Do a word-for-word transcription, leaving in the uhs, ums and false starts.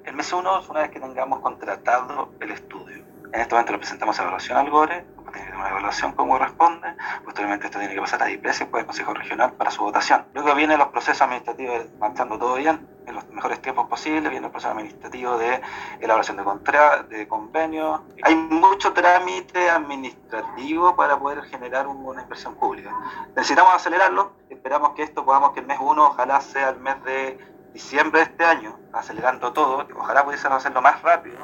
El mes uno es una vez que tengamos contratado el estudio. En este momento le presentamos evaluación al GORE, tiene que tener una evaluación como corresponde, posteriormente esto tiene que pasar a DIPRES y después al Consejo Regional para su votación. Luego vienen los procesos administrativos, marchando todo bien, en los mejores tiempos posibles, viene el proceso administrativo de elaboración de, contra, de convenios. Hay mucho trámite administrativo para poder generar una inversión pública. Necesitamos acelerarlo, esperamos que esto podamos que el mes uno, ojalá sea el mes de diciembre de este año, acelerando todo, ojalá pudiésemos hacerlo más rápido.